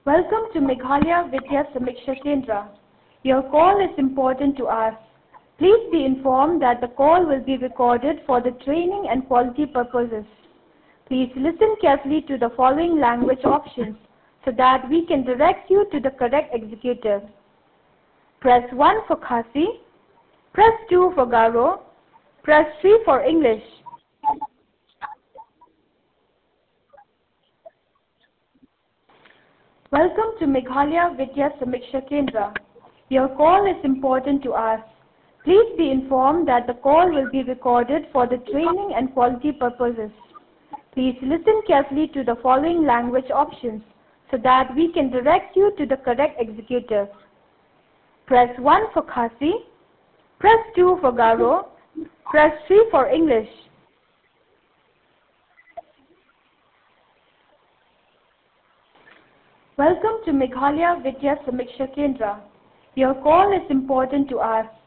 Welcome to Meghalaya Vidya Samiksha Kendra. Your call is important to us. Please be informed that the call will be recorded for the training and quality purposes. Please listen carefully to the following language options so that we can direct you to the correct executive. Press 1 for Khasi, press 2 for Garo, press 3 for English. Welcome to Meghalaya Vidya Samiksha Kendra. Your call is important to us. Please be informed that the call will be recorded for the training and quality purposes. Please listen carefully to the following language options so that we can direct you to the correct executive. Press 1 for Khasi, press 2 for Garo, press 3 for English. Welcome to Meghalaya Vidya Samiksha Kendra. Your call is important to us.